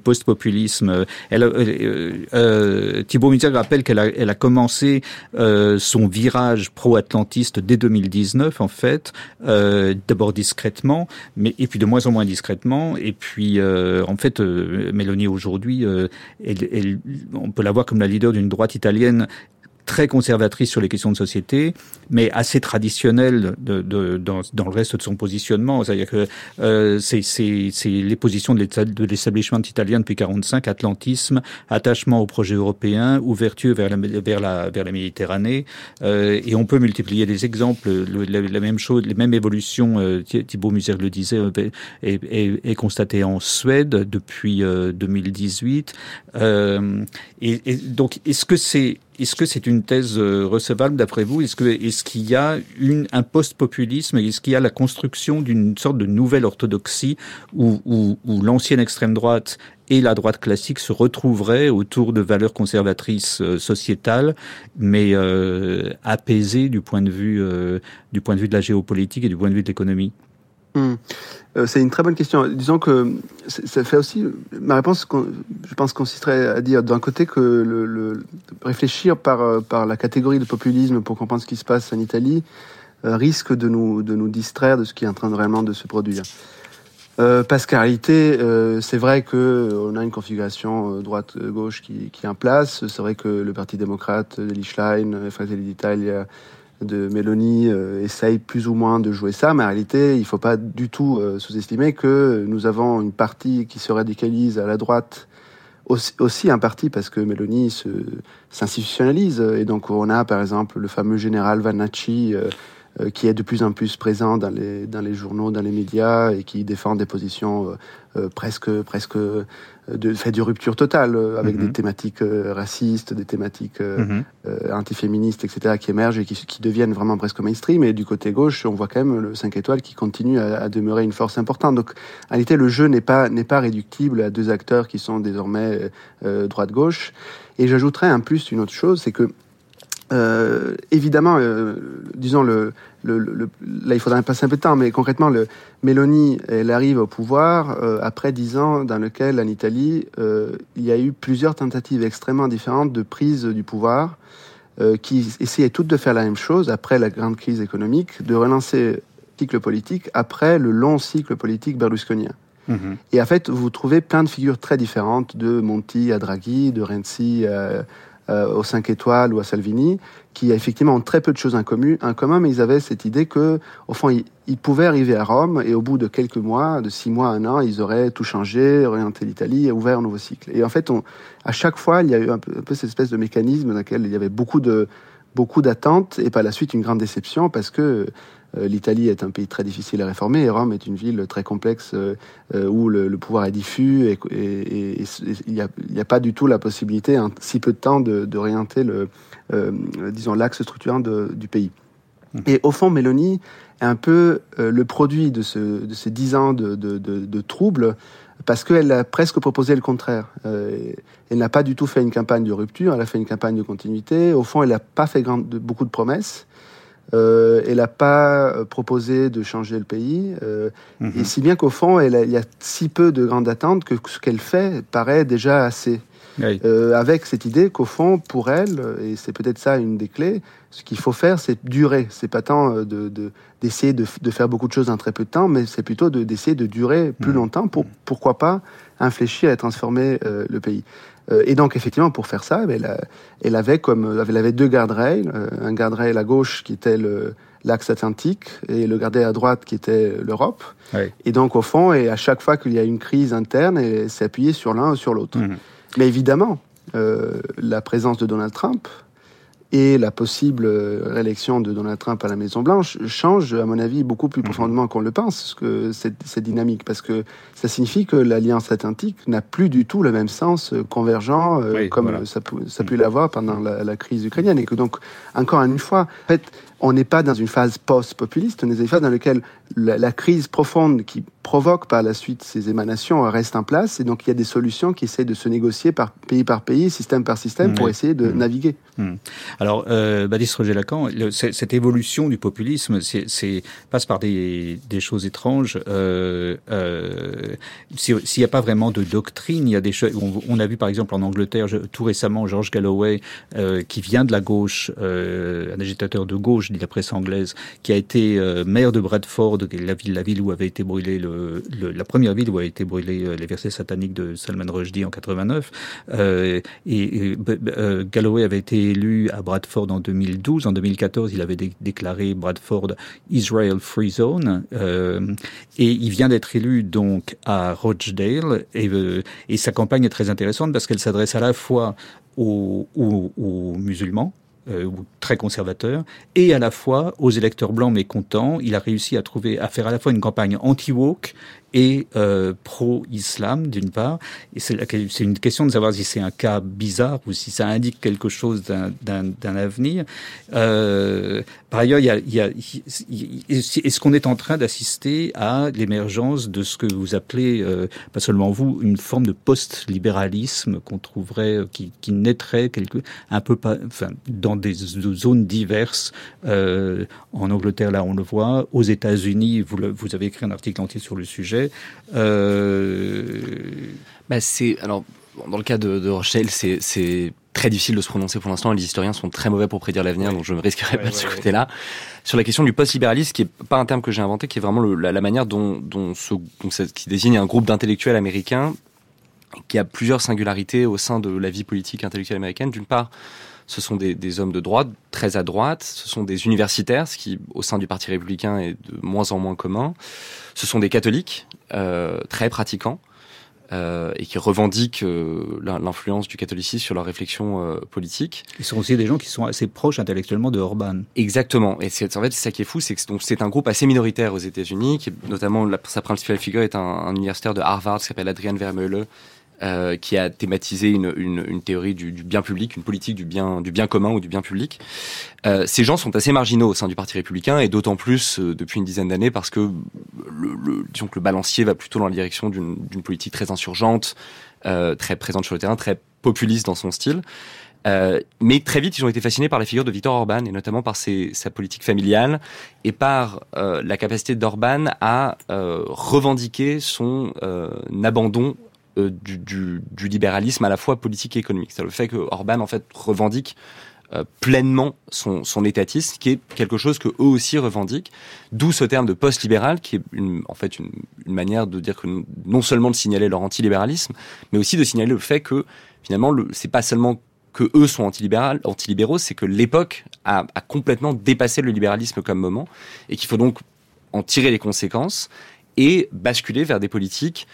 post-populisme. Elle, euh, euh, Thibault Muziak rappelle qu'elle a, elle a commencé euh, son virage pro-atlantiste dès deux mille dix-neuf, en fait, euh, d'abord discrètement, mais et puis de moins en moins discrètement. Et puis, euh, en fait, euh, Meloni aujourd'hui, euh, elle, elle, on peut la voir comme la leader d'une droite italienne très conservatrice sur les questions de société, mais assez traditionnelle de, de, dans, dans le reste de son positionnement. C'est-à-dire que euh, c'est, c'est, c'est les positions de, de l'establishment italien depuis quarante-cinq, atlantisme, attachement au projet européen, ouverture vers la, vers la, vers la Méditerranée. Euh, et on peut multiplier les exemples. Le, la, la même chose, les mêmes évolutions, euh, Thibault Muziak le disait, est, est, est constatée en Suède depuis euh, deux mille dix-huit. Euh, et, et donc, est-ce que c'est Est-ce que c'est une thèse euh, recevable d'après vous ? Est-ce que est-ce qu'il y a une un post-populisme ? Est-ce qu'il y a la construction d'une sorte de nouvelle orthodoxie où, où, où l'ancienne extrême droite et la droite classique se retrouveraient autour de valeurs conservatrices euh, sociétales, mais euh, apaisées du point de vue euh, du point de vue de la géopolitique et du point de vue de l'économie ? Mmh. Euh, c'est une très bonne question. Disons que ça fait aussi... Ma réponse, je pense, consisterait à dire d'un côté que le, le, réfléchir par, par la catégorie de populisme pour comprendre ce qui se passe en Italie euh, risque de nous, de nous distraire de ce qui est en train de vraiment de se produire. Euh, parce qu'en réalité, euh, c'est vrai qu'on a une configuration euh, droite-gauche qui, qui est en place. C'est vrai que le Parti démocrate de Lichlein, Fratelli d'Italia, de Meloni euh, essaye plus ou moins de jouer ça, mais en réalité, il ne faut pas du tout euh, sous-estimer que nous avons une partie qui se radicalise à la droite, aussi, aussi un parti parce que Meloni se, s'institutionnalise, et donc on a par exemple le fameux général Vannacci euh, euh, qui est de plus en plus présent dans les, dans les journaux, dans les médias, et qui défend des positions euh, euh, presque, presque de fait de rupture totale, euh, avec mm-hmm. des thématiques euh, racistes, des thématiques euh, mm-hmm. euh, antiféministes, et cetera, qui émergent et qui, qui deviennent vraiment presque mainstream. Et du côté gauche, on voit quand même le cinq étoiles qui continue à, à demeurer une force importante. Donc, en réalité, le jeu n'est pas, n'est pas réductible à deux acteurs qui sont désormais euh, droite-gauche. Et j'ajouterais en plus une autre chose, c'est que Euh, évidemment, euh, disons, le, le, le, là, il faudrait passer un peu de temps, mais concrètement, le, Meloni, elle arrive au pouvoir euh, après dix ans dans lequel, en Italie, euh, il y a eu plusieurs tentatives extrêmement différentes de prise du pouvoir euh, qui essayaient toutes de faire la même chose après la grande crise économique, de relancer le cycle politique après le long cycle politique berlusconien. Mmh. Et en fait, vous trouvez plein de figures très différentes, de Monti à Draghi, de Renzi à... Euh, aux cinq étoiles ou à Salvini, qui effectivement ont très peu de choses en commun, en commun, mais ils avaient cette idée que, au fond, ils, ils pouvaient arriver à Rome et au bout de quelques mois, de six mois à un an, ils auraient tout changé, orienté l'Italie et ouvert un nouveau cycle. Et en fait, on, à chaque fois, il y a eu un peu, un peu cette espèce de mécanisme dans lequel il y avait beaucoup de beaucoup d'attentes et par la suite une grande déception parce que euh, l'Italie est un pays très difficile à réformer et Rome est une ville très complexe euh, où le, le pouvoir est diffus et il n'y a, a pas du tout la possibilité en si peu de temps de, d'orienter le, euh, disons, l'axe structurant de, du pays. Mmh. Et au fond, Meloni est un peu euh, le produit de, ce, de ces dix ans de, de, de, de troubles parce qu'elle a presque proposé le contraire. Euh, elle n'a pas du tout fait une campagne de rupture, elle a fait une campagne de continuité. Au fond, elle n'a pas fait grand, de, beaucoup de promesses. Euh, elle n'a pas proposé de changer le pays. Euh, mm-hmm. Et si bien qu'au fond, elle a, il y a si peu de grandes attentes que ce qu'elle fait paraît déjà assez. Oui. Euh, avec cette idée qu'au fond, pour elle, et c'est peut-être ça une des clés, ce qu'il faut faire, c'est durer. C'est pas tant de, de, d'essayer de, de faire beaucoup de choses en très peu de temps, mais c'est plutôt de, d'essayer de durer plus mmh. longtemps pour, pourquoi pas, infléchir et transformer euh, le pays. Euh, et donc, effectivement, pour faire ça, elle, a, elle, avait, comme, elle avait deux garde-rails. Euh, un garde-rail à gauche qui était le, l'axe atlantique et le garde-rail à droite qui était l'Europe. Oui. Et donc, au fond, et à chaque fois qu'il y a une crise interne, elle s'est appuyée sur l'un ou sur l'autre. Mmh. Mais évidemment, euh, la présence de Donald Trump et la possible réélection de Donald Trump à la Maison-Blanche change, à mon avis, beaucoup plus profondément qu'on le pense, que cette, cette dynamique, parce que ça signifie que l'Alliance Atlantique n'a plus du tout le même sens convergent euh, oui, comme voilà. ça, ça a pu l'avoir pendant la, la crise ukrainienne. Et que donc, encore une fois, en fait, on n'est pas dans une phase post-populiste, on est dans une phase dans laquelle la, la crise profonde qui provoque par la suite ces émanations restent en place, et donc il y a des solutions qui essaient de se négocier par pays par pays, système par système, mmh. pour essayer de mmh. naviguer. Mmh. Alors, euh, Baptiste Roger-Lacan, le, cette évolution du populisme c'est, c'est, passe par des, des choses étranges. Euh, euh, s'il n'y a pas vraiment de doctrine, il y a des choses. On, on a vu par exemple en Angleterre je, tout récemment George Galloway, euh, qui vient de la gauche, euh, un agitateur de gauche, dit la presse anglaise, qui a été euh, maire de Bradford, la ville, la ville où avait été brûlé le, le, la première ville où a été brûlé euh, les versets sataniques de Salman Rushdie en quatre-vingt-neuf. Euh, et et euh, Galloway avait été élu à Bradford en deux mille douze. En deux mille quatorze, il avait dé- déclaré Bradford Israel Free Zone. Euh, et il vient d'être élu donc à Rochdale. Et, euh, et sa campagne est très intéressante parce qu'elle s'adresse à la fois aux, aux, aux musulmans, Euh, très conservateur, et à la fois aux électeurs blancs mécontents. Il a réussi à trouver, à faire à la fois une campagne anti-woke et euh, pro-islam, d'une part. Et c'est, c'est une question de savoir si c'est un cas bizarre ou si ça indique quelque chose d'un, d'un, d'un avenir. Euh, par ailleurs, il y a, il y a, est-ce qu'on est en train d'assister à l'émergence de ce que vous appelez, euh, pas seulement vous, une forme de post-libéralisme qu'on trouverait, qui, qui naîtrait quelque, un peu pas, enfin, dans des zones diverses. Euh, en Angleterre, là, on le voit. Aux États-Unis, vous, le, vous avez écrit un article entier sur le sujet. Euh... Bah c'est alors dans le cas de, de Rothschild, c'est, c'est très difficile de se prononcer pour l'instant. Les historiens sont très mauvais pour prédire l'avenir, ouais. donc je ne risquerai ouais, pas de ouais, ce ouais. côté-là. Sur la question du post-libéralisme, qui est pas un terme que j'ai inventé, qui est vraiment le, la, la manière dont, dont ce, dont ce, qui désigne un groupe d'intellectuels américains qui a plusieurs singularités au sein de la vie politique intellectuelle américaine. D'une part, ce sont des, des hommes de droite, très à droite. Ce sont des universitaires, ce qui, au sein du Parti républicain, est de moins en moins commun. Ce sont des catholiques, euh, très pratiquants, euh, et qui revendiquent euh, l'influence du catholicisme sur leur réflexion euh, politique. Ils sont aussi des gens qui sont assez proches intellectuellement de Orban. Exactement. Et c'est, en fait, c'est ça qui est fou, c'est que donc, c'est un groupe assez minoritaire aux États-Unis, qui est, notamment la, sa principale figure est un, un universitaire de Harvard qui s'appelle Adrian Vermeulen, Euh, qui a thématisé une, une, une théorie du, du bien public, une politique du bien, du bien commun ou du bien public. Euh, ces gens sont assez marginaux au sein du Parti républicain, et d'autant plus euh, depuis une dizaine d'années parce que le, le, disons que le balancier va plutôt dans la direction d'une, d'une politique très insurgente, euh, très présente sur le terrain, très populiste dans son style. Euh, mais très vite, ils ont été fascinés par la figure de Viktor Orban, et notamment par ses, sa politique familiale et par euh, la capacité d'Orban à euh, revendiquer son euh, abandon Euh, du, du, du libéralisme à la fois politique et économique. C'est le fait que Orban en fait revendique euh, pleinement son, son étatisme, qui est quelque chose que eux aussi revendiquent. D'où ce terme de post-libéral, qui est une, en fait une, une manière de dire que non seulement de signaler leur antilibéralisme, mais aussi de signaler le fait que finalement le, c'est pas seulement que eux sont antilibéral, antilibéraux, c'est que l'époque a, a complètement dépassé le libéralisme comme moment, et qu'il faut donc en tirer les conséquences et basculer vers des politiques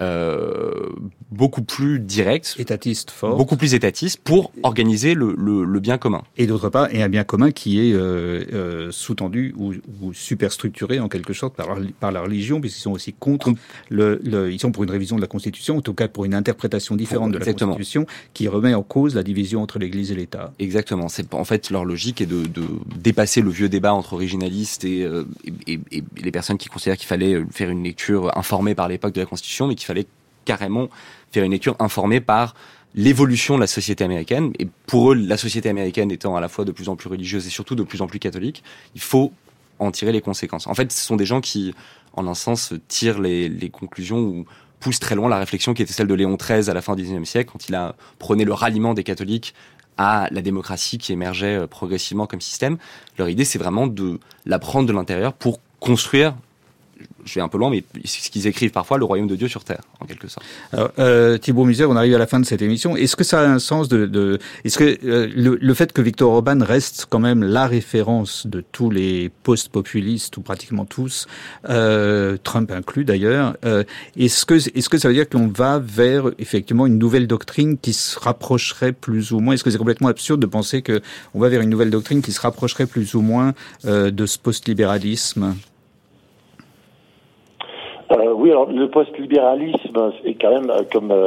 Euh, beaucoup plus direct, étatiste fort, beaucoup plus étatiste pour organiser le, le, le bien commun. Et d'autre part, et un bien commun qui est euh, euh, sous-tendu ou, ou superstructuré en quelque sorte par, par la religion, puisqu'ils sont aussi contre le, le, ils sont pour une révision de la Constitution, en tout cas pour une interprétation différente de la Exactement. Constitution, qui remet en cause la division entre l'Église et l'État. Exactement. C'est en fait leur logique est de, de dépasser le vieux débat entre originalistes et, euh, et, et, et les personnes qui considèrent qu'il fallait faire une lecture informée par l'époque de la Constitution, mais qu'il fallait carrément faire une lecture informée par l'évolution de la société américaine. Et pour eux, la société américaine étant à la fois de plus en plus religieuse et surtout de plus en plus catholique, il faut en tirer les conséquences. En fait, ce sont des gens qui, en un sens, tirent les, les conclusions ou poussent très loin la réflexion qui était celle de Léon treize à la fin du dix-neuvième siècle, quand il a prôné le ralliement des catholiques à la démocratie qui émergeait progressivement comme système. Leur idée, c'est vraiment de la prendre de l'intérieur pour construire, je vais un peu loin, mais ce qu'ils écrivent parfois, le royaume de Dieu sur terre, en quelque sorte. Alors, euh, Thibault Musère, on arrive à la fin de cette émission. Est-ce que ça a un sens de, de est-ce que euh, le, le fait que Viktor Orban reste quand même la référence de tous les post-populistes, ou pratiquement tous, euh, Trump inclus d'ailleurs, euh, est-ce que, est-ce que ça veut dire qu'on va vers effectivement une nouvelle doctrine qui se rapprocherait plus ou moins, est-ce que c'est complètement absurde de penser que on va vers une nouvelle doctrine qui se rapprocherait plus ou moins euh, de ce post-libéralisme? Euh, oui, alors le post-libéralisme est quand même, comme euh,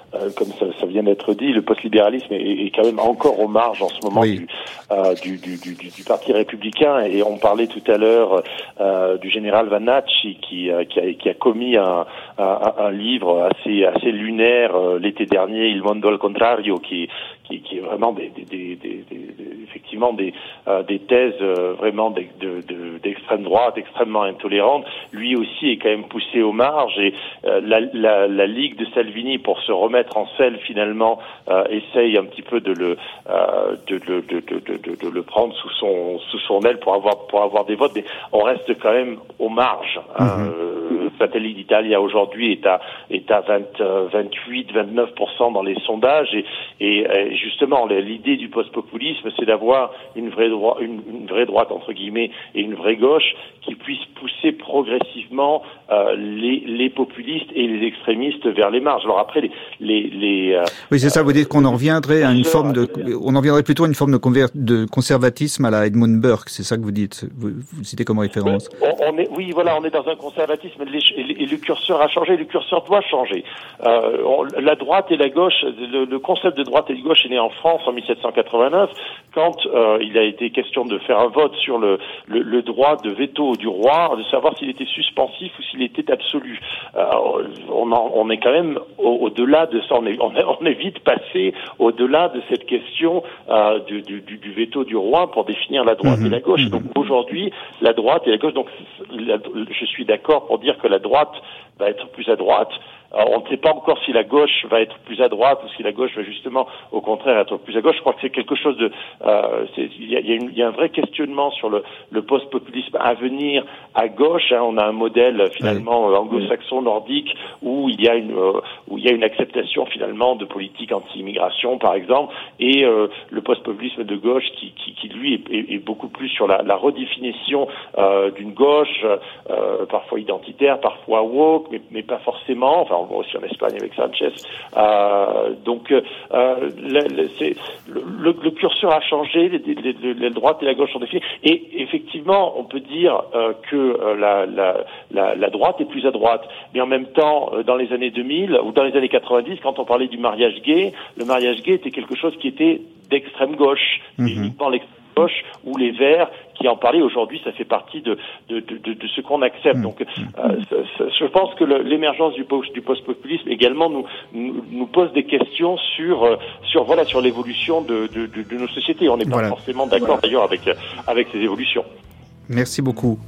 euh, comme ça, ça vient d'être dit, le post-libéralisme est, est quand même encore aux marges en ce moment oui. du, euh, du, du, du, du Parti républicain. Et on parlait tout à l'heure euh, du général Vannacci qui, euh, qui, a, qui a commis un, un, un livre assez, assez lunaire euh, l'été dernier, Il Mondo al Contrario, qui, qui, qui est vraiment des, des, des, des, des effectivement des, euh, des thèses euh, vraiment de, de, de, d'extrême droite, extrêmement intolérantes. Lui aussi est quand même poussé aux marges et euh, la, la, la Ligue de Salvini, pour se remettre en selle finalement, euh, essaye un petit peu de le, euh, de, de, de, de, de, de le prendre sous son, sous son aile pour avoir, pour avoir des votes. Mais on reste quand même aux marges. Mm-hmm. Euh, Fratelli d'Italia aujourd'hui est à, est à vingt, vingt-huit, vingt-neuf pour cent dans les sondages et, et, et justement l'idée du post-populisme, c'est d'avoir une vraie droite, une, une vraie droite entre guillemets et une vraie gauche qui puisse pousser progressivement euh, les, les populistes et les extrémistes vers les marges. Alors après les, les, les euh, oui c'est ça, vous dites qu'on en reviendrait à une forme de, on en reviendrait plutôt à une forme de, conver, de conservatisme à la Edmund Burke, c'est ça que vous dites, vous, vous citez comme référence. On, on est, oui voilà, on est dans un conservatisme et, et, et le curseur a changé, le curseur doit changer. Euh, on, la droite et la gauche, le, le concept de droite et de gauche est né en France en dix-sept cent quatre-vingt-neuf quand euh, il a été question de faire un vote sur le, le, le droit de veto du roi, de savoir s'il était suspensif ou s'il était absolu. Euh, on, en, on est quand même au, au-delà de ça, on est, on est, on est vite passé au-delà de cette question euh, du, du, du veto du roi pour définir la droite mmh, et la gauche. Mmh. Donc aujourd'hui, la droite et la gauche, donc la, je suis d'accord pour dire que la droite va être plus à droite. Alors, on ne sait pas encore si la gauche va être plus à droite ou si la gauche va justement, au contraire, être plus à gauche. Je crois que c'est quelque chose de... Euh, c'est, il, y a, il, y a une, il y a un vrai questionnement sur le, le post-populisme à venir à gauche. Hein. On a un modèle finalement oui. anglo-saxon, nordique, où il y a une euh, où il y a une acceptation finalement de politique anti-immigration, par exemple, et euh, le post-populisme de gauche qui, qui, qui lui est, est, est beaucoup plus sur la, la redéfinition euh, d'une gauche, euh, parfois identitaire, parfois woke, mais, mais pas forcément. Enfin, on voit aussi en Espagne avec Sanchez. Euh, donc, euh, le, le, c'est, le, le curseur a changé, les, les, les, la droite et la gauche sont définies. Et effectivement, on peut dire euh, que euh, la, la, la, la droite est plus à droite. Mais en même temps, euh, dans les années deux mille ou dans les années quatre-vingt-dix, quand on parlait du mariage gay, le mariage gay était quelque chose qui était d'extrême gauche, mm-hmm. uniquement l'extrême gauche ou les Verts qui en parlaient. Aujourd'hui, ça fait partie de de de, de, de ce qu'on accepte. Mmh. Donc, euh, ça, ça, je pense que le, l'émergence du post du post-populisme également nous, nous nous pose des questions sur euh, sur voilà sur l'évolution de de, de, de nos sociétés. On n'est pas voilà. forcément d'accord voilà. d'ailleurs avec avec ces évolutions. Merci beaucoup.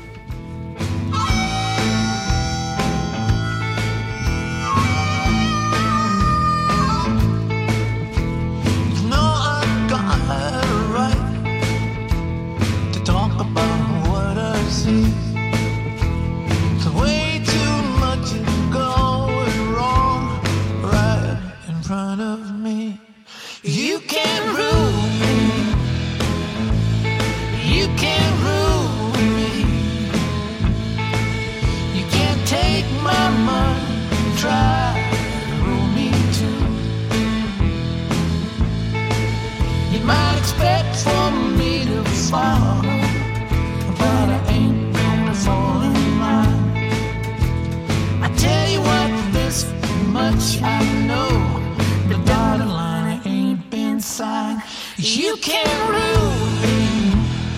You can't rule me.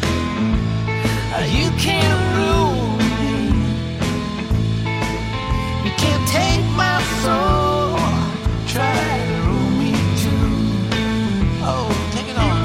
You can't rule me. You can't take my soul. Try to rule me too. Oh, take it on.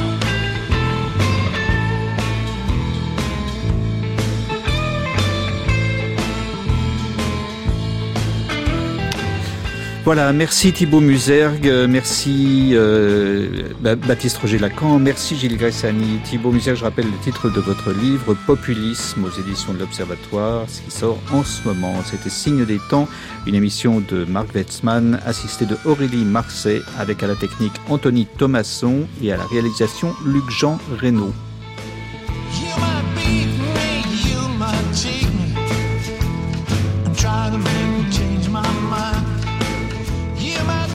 Voilà, merci Thibaut Musergue, merci euh, Baptiste Roger Lacan, merci Gilles Gressani. Thibaut Musergue, je rappelle le titre de votre livre, Populisme, aux éditions de l'Observatoire, ce qui sort en ce moment. C'était Signe des temps, une émission de Marc Wetzmann, assistée de Aurélie Marcet, avec à la technique Anthony Thomasson et à la réalisation Luc-Jean Reynaud.